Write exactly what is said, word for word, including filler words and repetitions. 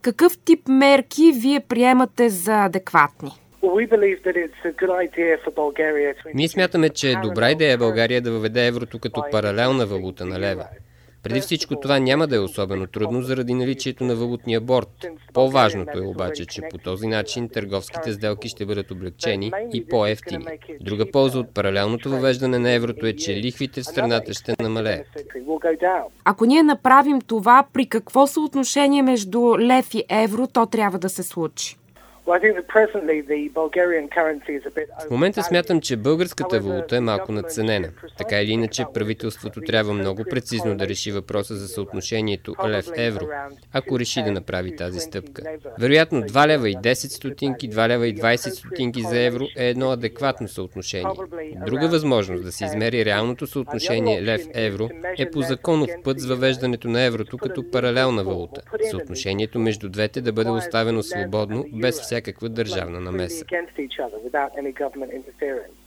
Какъв тип мерки вие приемате за адекватни? Ние смятаме, че е добра идея България да въведе еврото като паралелна валута на лева. Преди всичко това няма да е особено трудно заради наличието на валутния борд. По-важното е обаче, че по този начин търговските сделки ще бъдат облегчени и по-евтини. Друга полза от паралелното въвеждане на еврото е, че лихвите в страната ще намалеят. Ако ние направим това, при какво съотношение между лев и евро то трябва да се случи? В момента смятам, че българската валута е малко надценена. Така или иначе, правителството трябва много прецизно да реши въпроса за съотношението лев-евро, ако реши да направи тази стъпка. Вероятно два лева и десет стотинки, два лева и двадесет стотинки за евро е едно адекватно съотношение. Друга възможност да се измери реалното съотношение лев-евро е по законов път с въвеждането на еврото като паралелна валута. Съотношението между двете да бъде оставено свободно, без всякаква държавна намеса.